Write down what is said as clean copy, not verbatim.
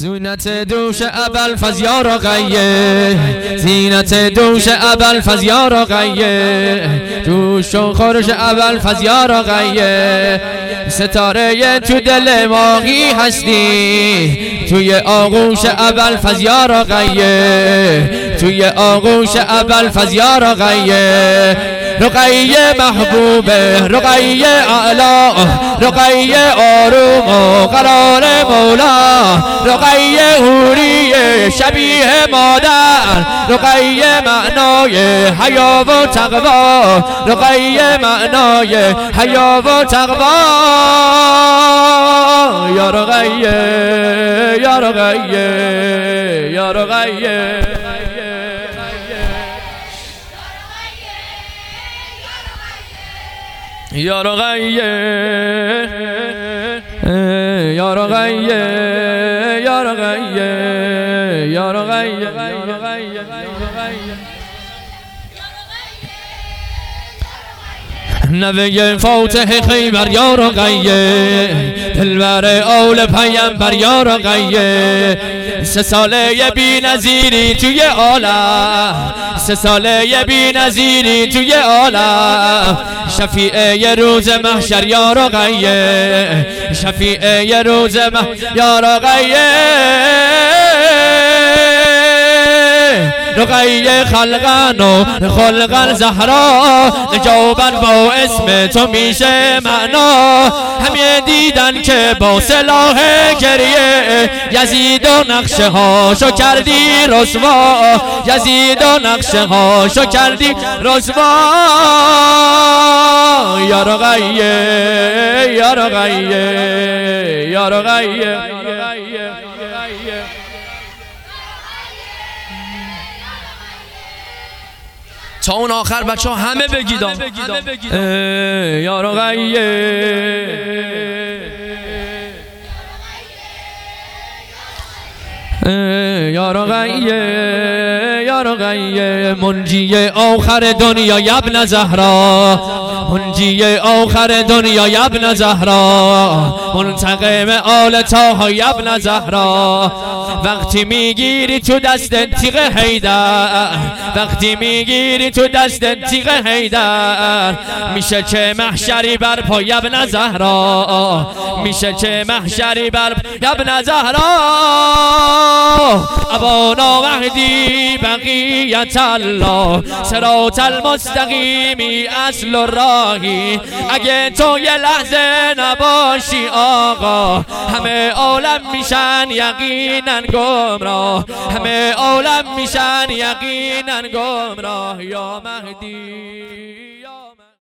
زینت دوش ابوالفضل یا رقیه، زینت دوش ابوالفضل یا رقیه، جوش و خورش ابوالفضل یا رقیه، ستاره تو دل ماهی هستی، توی آغوش ابوالفضل یا رقیه، توی آغوش ابوالفضل یا رقیه، رقیه محبوبه، رقیه اعلا، رقیه آروم و قرار مولا، رقیه حوریه شبیه مادر، رقیه معنای حیا و تقوا، رقیه معنای حیا و تقوا، یا رقیه یا رقیه یا رقیه یا رقیه یا رقیه یا رقیه یا رقیه نوه فاتح خیبر یا رقیه، دلبر آل پیمبر یا رقیه، 3 ساله بی نظیری توی عالم، 3 ساله بی نظیری توی عالم، شفیع روز محشر یا رقیه، شفیع روز محشر یا رقیه، رقیه خلقن و خلقن زهرا، نجابن با اسم تو میشه معنا، همه دیدن که با سلاح گریه یزید و نقشه هاشو کردی رسوا، یزید و نقشه هاشو کردی رسوا، یا رقیه یا رقیه یا رقیه تا اون آخر بچه ها همه بگیدم یا رقیه یا رقیه یا رقیه، منجی آخر دنیا یا ابن زهرا، منجی آخر دنیا یا ابن زهرا، منتقم آل طه یا ابن زهرا، وقتی میگیری تو دست تیغ حیدر، وقتی میگیری تو دست تیغ حیدر، میشه چه محشری برپا یا ابن زهرا، میشه چه محشری برپا یا ابن زهرا، ابانا وحدی بقیت الله، صراط المستقیمی اصل راهی، اگه تو یه لحظه نباشی آقا، همه عالم میشن یقینا گمراه، همه عالم میشن یقینا گمراه، یا مهدی.